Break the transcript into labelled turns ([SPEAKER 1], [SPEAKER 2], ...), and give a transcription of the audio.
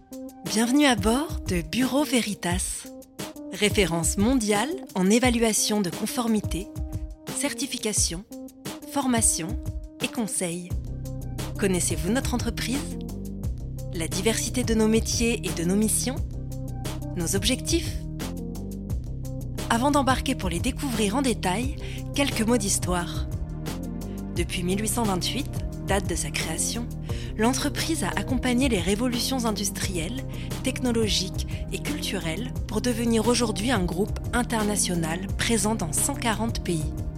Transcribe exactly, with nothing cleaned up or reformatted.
[SPEAKER 1] Bienvenue à bord de Bureau Veritas, référence mondiale en évaluation de conformité, certification, formation et conseil. Connaissez-vous notre entreprise? La diversité de nos métiers et de nos missions? Nos objectifs? Avant d'embarquer pour les découvrir en détail, quelques mots d'histoire. Depuis mille huit cent vingt-huit, date de sa création, l'entreprise a accompagné les révolutions industrielles, technologiques et culturelles pour devenir aujourd'hui un groupe international présent dans cent quarante pays.